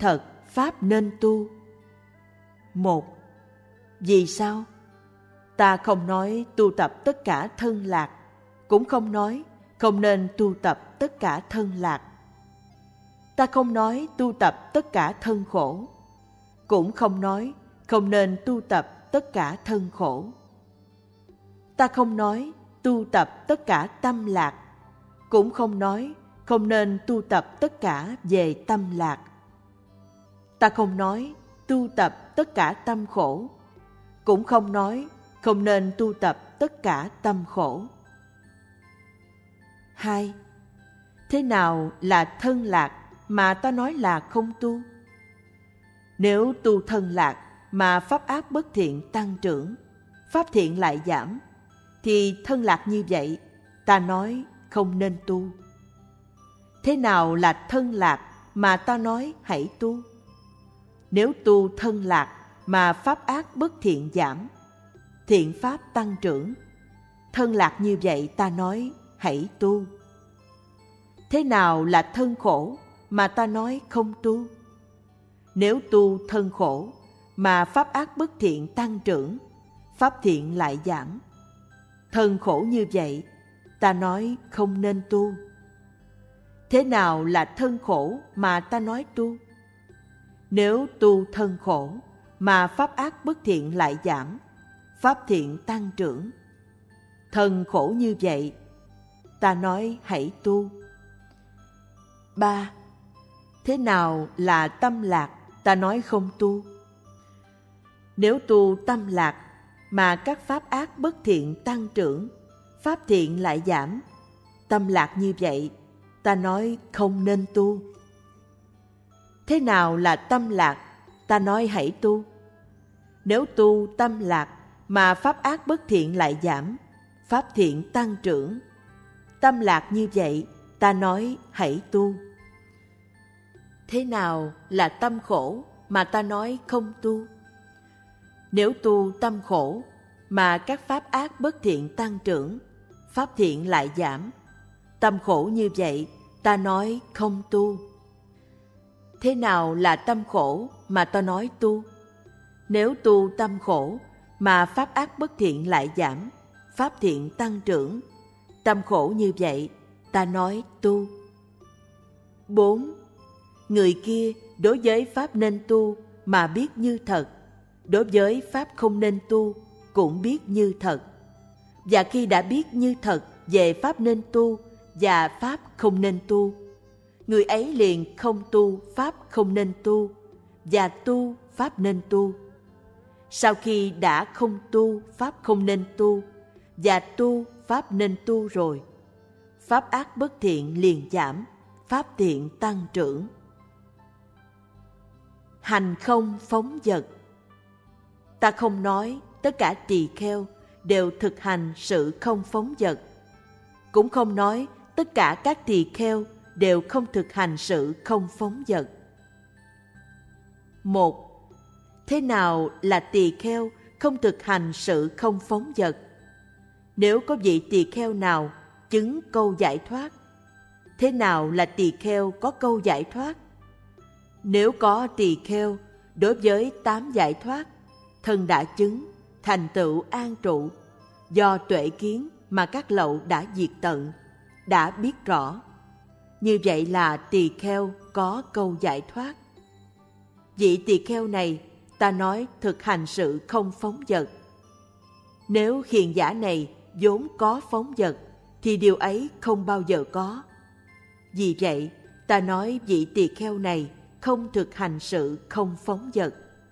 thật pháp nên tu. 1. Vì sao? Ta không nói tu tập tất cả thân lạc, cũng không nói không nên tu tập tất cả thân lạc. Ta không nói tu tập tất cả thân khổ, cũng không nói không nên tu tập tất cả thân khổ. Ta không nói tu tập tất cả tâm lạc, cũng không nói không nên tu tập tất cả về tâm lạc. Ta không nói tu tập tất cả tâm khổ, cũng không nói không nên tu tập tất cả tâm khổ. 2. Thế nào là thân lạc mà ta nói là không tu? Nếu tu thân lạc mà pháp ác bất thiện tăng trưởng, pháp thiện lại giảm, thì thân lạc như vậy ta nói không nên tu. Thế nào là thân lạc mà ta nói hãy tu? Nếu tu thân lạc mà pháp ác bất thiện giảm, thiện pháp tăng trưởng, thân lạc như vậy ta nói hãy tu. Thế nào là thân khổ mà ta nói không tu? Nếu tu thân khổ mà pháp ác bất thiện tăng trưởng, pháp thiện lại giảm, thân khổ như vậy ta nói không nên tu. Thế nào là thân khổ mà ta nói tu? Nếu tu thân khổ mà pháp ác bất thiện lại giảm, pháp thiện tăng trưởng, thân khổ như vậy ta nói hãy tu. 3. Thế nào là tâm lạc ta nói không tu? Nếu tu tâm lạc mà các pháp ác bất thiện tăng trưởng, pháp thiện lại giảm, tâm lạc như vậy ta nói không nên tu. Thế nào là tâm lạc ta nói hãy tu? Nếu tu tâm lạc mà pháp ác bất thiện lại giảm, pháp thiện tăng trưởng, tâm lạc như vậy ta nói hãy tu. Thế nào là tâm khổ mà ta nói không tu? Nếu tu tâm khổ mà các pháp ác bất thiện tăng trưởng, pháp thiện lại giảm, tâm khổ như vậy ta nói không tu. Thế nào là tâm khổ mà ta nói tu? Nếu tu tâm khổ mà pháp ác bất thiện lại giảm, pháp thiện tăng trưởng, tâm khổ như vậy ta nói tu. 4. Người kia đối với pháp nên tu mà biết như thật, đối với pháp không nên tu cũng biết như thật. Và khi đã biết như thật về pháp nên tu và pháp không nên tu, người ấy liền không tu pháp không nên tu và tu pháp nên tu. Sau khi đã không tu pháp không nên tu và tu pháp nên tu rồi, pháp ác bất thiện liền giảm, pháp thiện tăng trưởng. Hành không phóng dật. Ta không nói tất cả tỳ kheo đều thực hành sự không phóng dật, cũng không nói tất cả các tỳ kheo đều không thực hành sự không phóng dật. 1. Thế nào là tỳ kheo không thực hành sự không phóng dật? Nếu có vị tỳ kheo nào chứng câu giải thoát, thế nào là tỳ kheo có câu giải thoát? Nếu có tỳ kheo đối với 8 giải thoát, thân đã chứng, thành tựu an trụ, do tuệ kiến mà các lậu đã diệt tận, đã biết rõ, như vậy là tỳ kheo có câu giải thoát. Vị tỳ kheo này ta nói thực hành sự không phóng dật. Nếu hiền giả này vốn có phóng dật thì điều ấy không bao giờ có. Vì vậy ta nói vị tỳ kheo này không thực hành sự không phóng dật.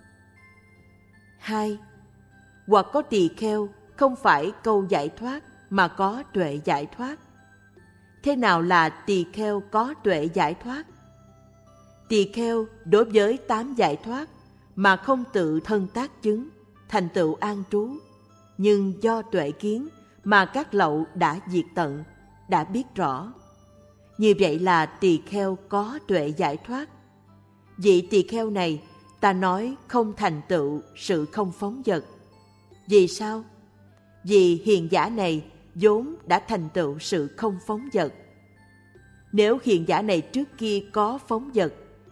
2. Hoặc có tỳ kheo không phải câu giải thoát mà có tuệ giải thoát. Thế nào là tỳ kheo có tuệ giải thoát? Tỳ kheo đối với 8 giải thoát mà không tự thân tác chứng, thành tựu an trú, nhưng do tuệ kiến mà các lậu đã diệt tận, đã biết rõ. Như vậy là tỳ kheo có tuệ giải thoát. Vị tỳ kheo này ta nói không thành tựu sự không phóng dật. Vì sao? Vì hiền giả này vốn đã thành tựu sự không phóng dật. Nếu hiền giả này trước kia có phóng dật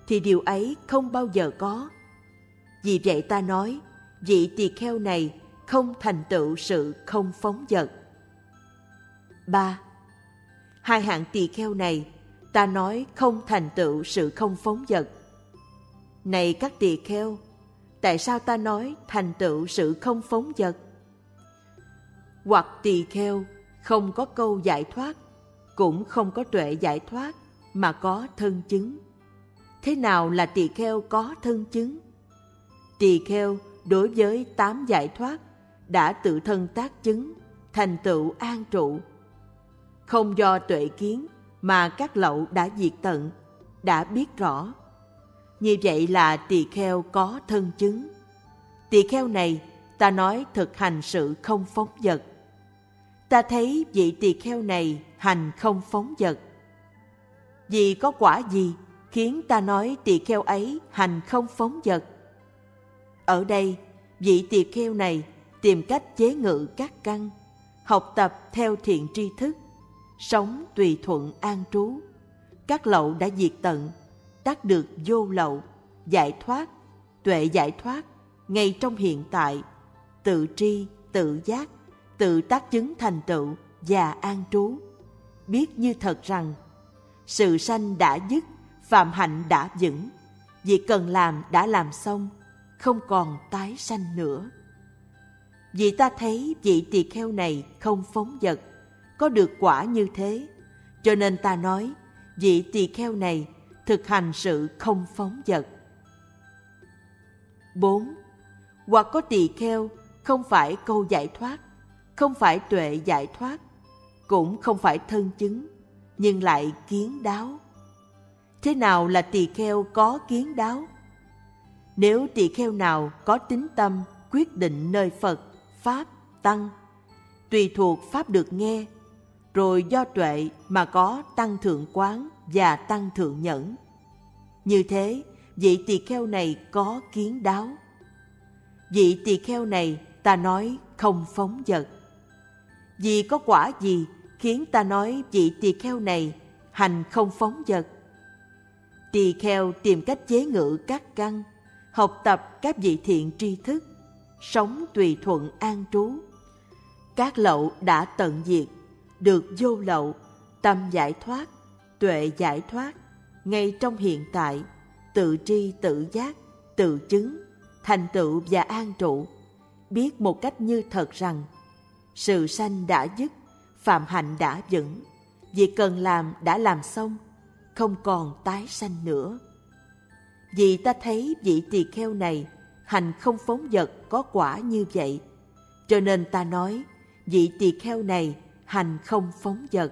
thì điều ấy không bao giờ có. Vì vậy ta nói, vị tỳ kheo này không thành tựu sự không phóng dật. 3. Hai hạng tỳ kheo này, ta nói không thành tựu sự không phóng dật. Này các tỳ kheo, tại sao ta nói thành tựu sự không phóng dật? Hoặc tỳ kheo không có câu giải thoát, cũng không có tuệ giải thoát, mà có thân chứng. Thế nào là tỳ kheo có thân chứng? Tỳ kheo đối với 8 giải thoát đã tự thân tác chứng, thành tựu an trụ. Không do tuệ kiến mà các lậu đã diệt tận, đã biết rõ. Như vậy là tỳ kheo có thân chứng. Tỳ kheo này, ta nói thực hành sự không phóng dật. Ta thấy vị tỳ kheo này hành không phóng dật. Vì có quả gì khiến ta nói tỳ kheo ấy hành không phóng dật? Ở đây, vị tỳ kheo này tìm cách chế ngự các căn, học tập theo thiện tri thức, sống tùy thuận an trú. Các lậu đã diệt tận, đắc được vô lậu, giải thoát, tuệ giải thoát, ngay trong hiện tại, tự tri, tự giác, tự tác chứng thành tựu và an trú. Biết như thật rằng, sự sanh đã dứt, phạm hạnh đã vững, việc cần làm đã làm xong, không còn tái sanh nữa. Vì ta thấy vị tỳ kheo này không phóng dật, có được quả như thế, cho nên ta nói vị tỳ kheo này thực hành sự không phóng dật. 4. Hoặc có tỳ kheo không phải câu giải thoát, không phải tuệ giải thoát, cũng không phải thân chứng, nhưng lại kiến đáo. Thế nào là tỳ kheo có kiến đáo? Nếu tỳ kheo nào có tín tâm quyết định nơi Phật, Pháp, Tăng, tùy thuộc Pháp được nghe, rồi do tuệ mà có tăng thượng quán và tăng thượng nhẫn. Như thế, vị tỳ kheo này có kiến đáo. Vị tỳ kheo này ta nói không phóng dật. Vì có quả gì khiến ta nói vị tỳ kheo này hành không phóng dật? Tỳ kheo tìm cách chế ngự các căn, học tập các vị thiện tri thức, sống tùy thuận an trú. Các lậu đã tận diệt, được vô lậu, tâm giải thoát, tuệ giải thoát, ngay trong hiện tại, tự tri tự giác, tự chứng, thành tựu và an trụ. Biết một cách như thật rằng, sự sanh đã dứt, phạm hạnh đã vững, việc cần làm đã làm xong, không còn tái sanh nữa. Vì ta thấy vị tỳ kheo này hành không phóng dật có quả như vậy, cho nên ta nói vị tỳ kheo này hành không phóng dật.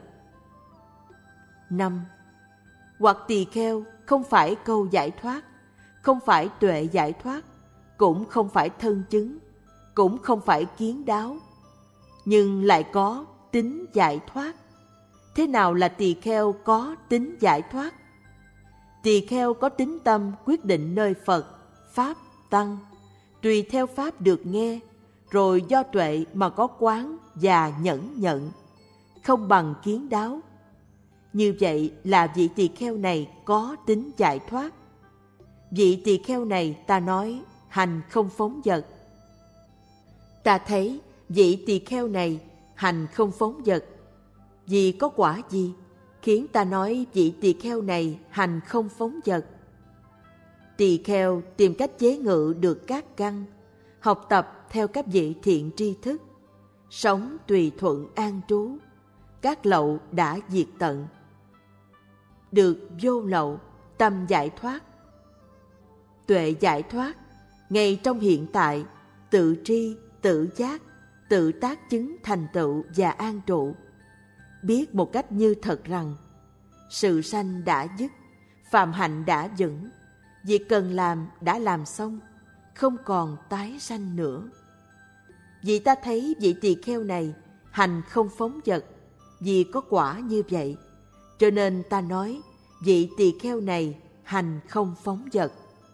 5. Hoặc tỳ kheo không phải câu giải thoát, không phải tuệ giải thoát, cũng không phải thân chứng, cũng không phải kiến đáo, nhưng lại có tính giải thoát. Thế nào là tỳ kheo có tính giải thoát? Tỳ kheo có tín tâm quyết định nơi Phật, Pháp, Tăng, tùy theo Pháp được nghe, rồi do tuệ mà có quán và nhẫn nhận, không bằng kiến đáo. Như vậy là vị tỳ kheo này có tính giải thoát. Vị tỳ kheo này ta nói hành không phóng dật. Ta thấy vị tỳ kheo này hành không phóng dật. Vì có quả gì khiến ta nói vị tỳ kheo này hành không phóng dật? Tỳ kheo tìm cách chế ngự được các căn, học tập theo các vị thiện tri thức, sống tùy thuận an trú. Các lậu đã diệt tận, được vô lậu, tâm giải thoát, tuệ giải thoát, ngay trong hiện tại, tự tri, tự giác, tự tác chứng thành tựu và an trụ. Biết một cách như thật rằng, sự sanh đã dứt, phạm hạnh đã vững, việc cần làm đã làm xong, không còn tái sanh nữa. Vì ta thấy vị tỳ kheo này hành không phóng dật, vì có quả như vậy, cho nên ta nói vị tỳ kheo này hành không phóng dật.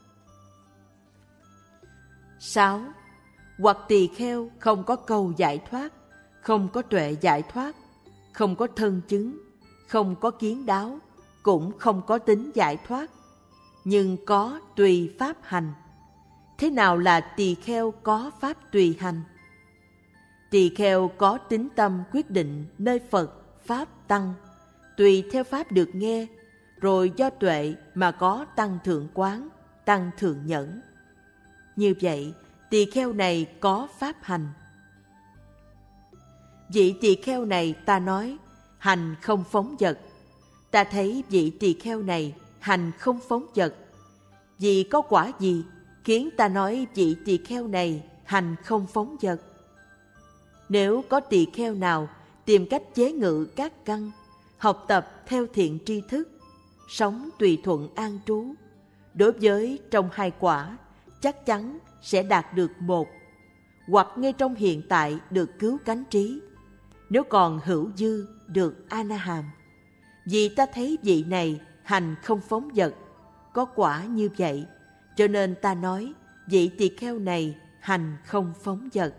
6. Hoặc tỳ kheo không có câu giải thoát, không có tuệ giải thoát, không có thân chứng, không có kiến đáo, cũng không có tính giải thoát. nhưng có tùy pháp hành. Thế nào là tỳ kheo có pháp tùy hành? Tỳ kheo có tín tâm quyết định nơi Phật, Pháp, Tăng, tùy theo Pháp được nghe, rồi do tuệ mà có tăng thượng quán, tăng thượng nhẫn. Như vậy, tỳ kheo này có pháp hành. Vị tỳ kheo này ta nói, hành không phóng dật. Ta thấy vị tỳ kheo này hành không phóng dật. Vì có quả gì khiến ta nói vị tỳ kheo này hành không phóng dật? Nếu có tỳ kheo nào tìm cách chế ngự các căn, học tập theo thiện tri thức, sống tùy thuận an trú, đối với trong hai quả chắc chắn sẽ đạt được một, hoặc ngay trong hiện tại được cứu cánh trí, nếu còn hữu dư được A-na-hàm. Vì ta thấy vị này hành không phóng dật, có quả như vậy, cho nên ta nói vị tỳ kheo này hành không phóng dật.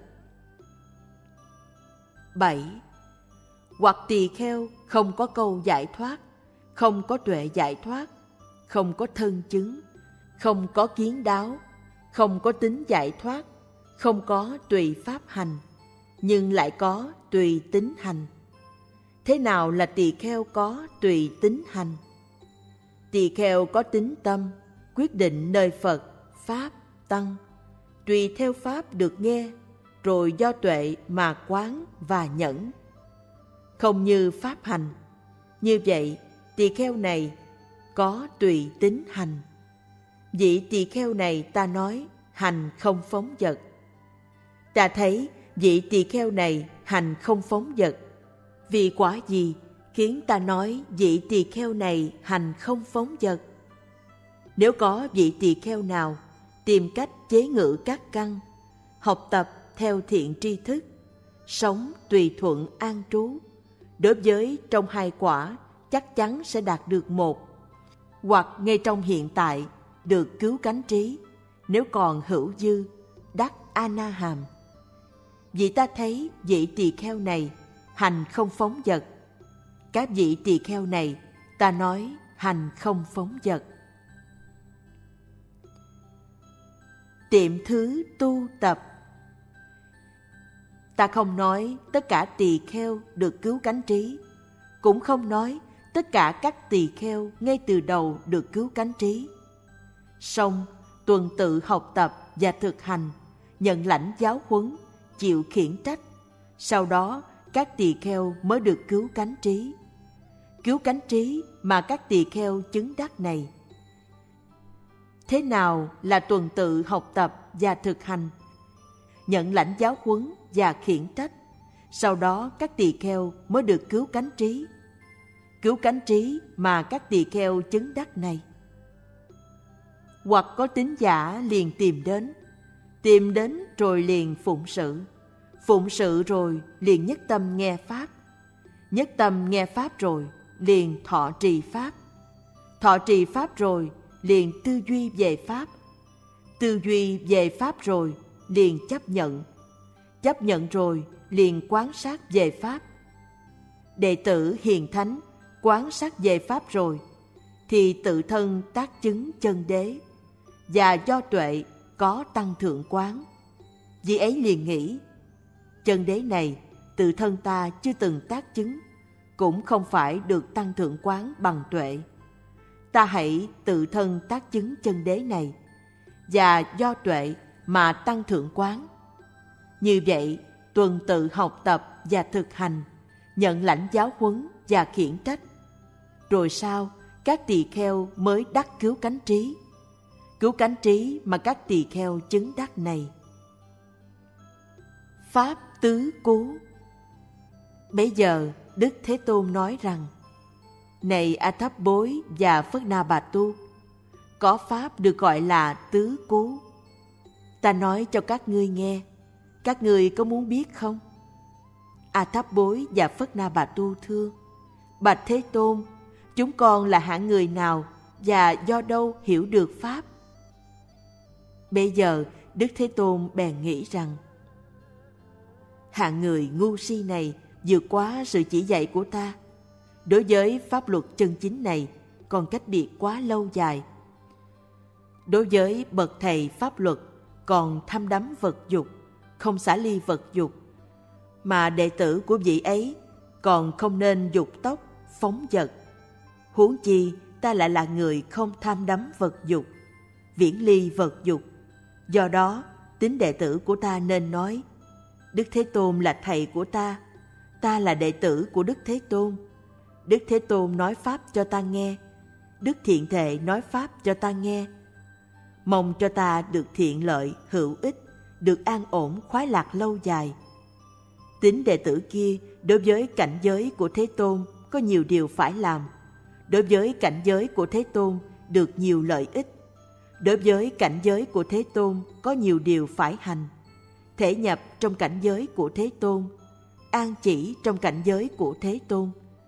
7. Hoặc tỳ kheo không có câu giải thoát, không có tuệ giải thoát, không có thân chứng, không có kiến đáo, không có tính giải thoát, không có tùy pháp hành, nhưng lại có tùy tính hành. Thế nào là tỳ kheo có tùy tính hành? Tỳ kheo có tín tâm, quyết định nơi Phật, Pháp, Tăng, tùy theo Pháp được nghe, rồi do tuệ mà quán và nhẫn. Không như Pháp hành. Như vậy, tỳ kheo này có tùy tính hành. Vị tỳ kheo này ta nói hành không phóng dật. Ta thấy vị tỳ kheo này hành không phóng dật. Vì quả gì khiến ta nói vị tỳ kheo này hành không phóng dật? Nếu có vị tỳ kheo nào tìm cách chế ngự các căn, học tập theo thiện tri thức, sống tùy thuận an trú, đối với trong hai quả chắc chắn sẽ đạt được một, hoặc ngay trong hiện tại được cứu cánh trí, nếu còn hữu dư đắc A-na-hàm. Vì ta thấy vị tỳ kheo này hành không phóng dật. Các vị tỳ kheo này ta nói hành không phóng dật. Tiệm thứ tu tập. Ta không nói tất cả tỳ kheo được cứu cánh trí, cũng không nói tất cả các tỳ kheo ngay từ đầu được cứu cánh trí. Song tuần tự học tập và thực hành, nhận lãnh giáo huấn, chịu khiển trách, sau đó các tỳ kheo mới được cứu cánh trí. Cứu cánh trí mà các tỳ kheo chứng đắc này. Thế nào là tuần tự học tập và thực hành, nhận lãnh giáo huấn và khiển trách, sau đó các tỳ kheo mới được cứu cánh trí? Cứu cánh trí mà các tỳ kheo chứng đắc này. Hoặc có tín giả liền tìm đến rồi liền phụng sự rồi liền nhất tâm nghe pháp, nhất tâm nghe pháp rồi liền thọ trì pháp rồi liền tư duy về pháp, tư duy về pháp rồi liền chấp nhận rồi liền quan sát về pháp. Đệ tử hiền thánh quan sát về pháp rồi thì tự thân tác chứng chân đế, và do tuệ có tăng thượng quán. Vì ấy liền nghĩ, chân đế này tự thân ta chưa từng tác chứng, cũng không phải được tăng thượng quán bằng tuệ. Ta hãy tự thân tác chứng chân đế này, và do tuệ mà tăng thượng quán. Như vậy, tuần tự học tập và thực hành, nhận lãnh giáo huấn và khiển trách. Rồi sau, các tỳ kheo mới đắc cứu cánh trí. Cứu cánh trí mà các tỳ kheo chứng đắc này. Pháp tứ cú. Bấy giờ, Đức Thế Tôn nói rằng: Này A Thấp Bối và Phất Na Bà Tu, có pháp được gọi là tứ cú. Ta nói cho các ngươi nghe, các ngươi có muốn biết không? A Thấp Bối và Phất Na Bà Tu thưa: Bạch Thế Tôn, chúng con là hạng người nào và do đâu hiểu được pháp? Bây giờ Đức Thế Tôn bèn nghĩ rằng: hạng người ngu si này vượt quá sự chỉ dạy của ta. Đối với pháp luật chân chính này còn cách biệt quá lâu dài. Đối với bậc thầy pháp luật còn thăm đắm vật dục, không xả ly vật dục, mà đệ tử của vị ấy còn không nên dục tốc, phóng dật. Huống chi ta lại là người không tham đắm vật dục, viễn ly vật dục. Do đó, tín đệ tử của ta nên nói: Đức Thế Tôn là thầy của ta là đệ tử của Đức Thế Tôn. Đức Thế Tôn nói pháp cho ta nghe, Đức Thiện Thệ nói pháp cho ta nghe. Mong cho ta được thiện lợi, hữu ích, được an ổn, khoái lạc lâu dài. Tín đệ tử kia đối với cảnh giới của Thế Tôn có nhiều điều phải làm. Đối với cảnh giới của Thế Tôn được nhiều lợi ích. Đối với cảnh giới của Thế Tôn có nhiều điều phải hành. Thể nhập trong cảnh giới của Thế Tôn, an chỉ trong cảnh giới của Thế Tôn.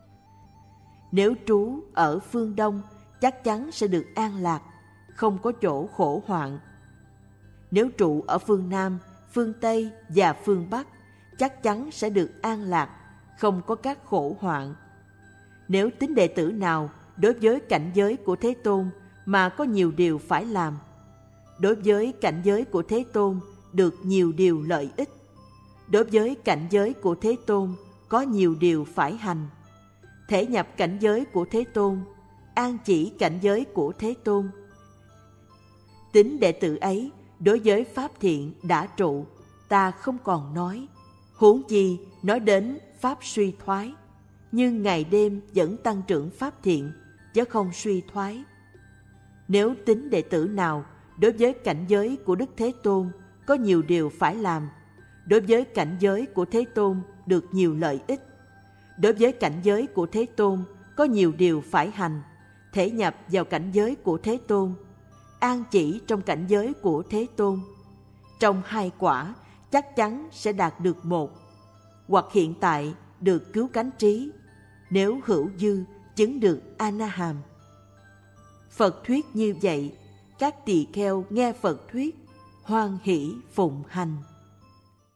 Nếu trú ở phương Đông, chắc chắn sẽ được an lạc, không có chỗ khổ hoạn. Nếu trụ ở phương Nam, phương Tây và phương Bắc, chắc chắn sẽ được an lạc, không có các khổ hoạn. Nếu tín đệ tử nào đối với cảnh giới của Thế Tôn mà có nhiều điều phải làm, đối với cảnh giới của Thế Tôn được nhiều điều lợi ích, đối với cảnh giới của Thế Tôn có nhiều điều phải hành, thể nhập cảnh giới của Thế Tôn, an chỉ cảnh giới của Thế Tôn. Tín đệ tử ấy đối với pháp thiện đã trụ, ta không còn nói. Huống chi nói đến pháp suy thoái, nhưng ngày đêm vẫn tăng trưởng pháp thiện, chứ không suy thoái. Nếu tín đệ tử nào đối với cảnh giới của Đức Thế Tôn có nhiều điều phải làm, đối với cảnh giới của Thế Tôn được nhiều lợi ích, đối với cảnh giới của Thế Tôn có nhiều điều phải hành, thể nhập vào cảnh giới của Thế Tôn, an chỉ trong cảnh giới của Thế Tôn, trong hai quả chắc chắn sẽ đạt được một, hoặc hiện tại được cứu cánh trí, nếu hữu dư chứng được A-na-hàm. Phật thuyết như vậy, các tỳ kheo nghe Phật thuyết, hoan hỷ phụng hành.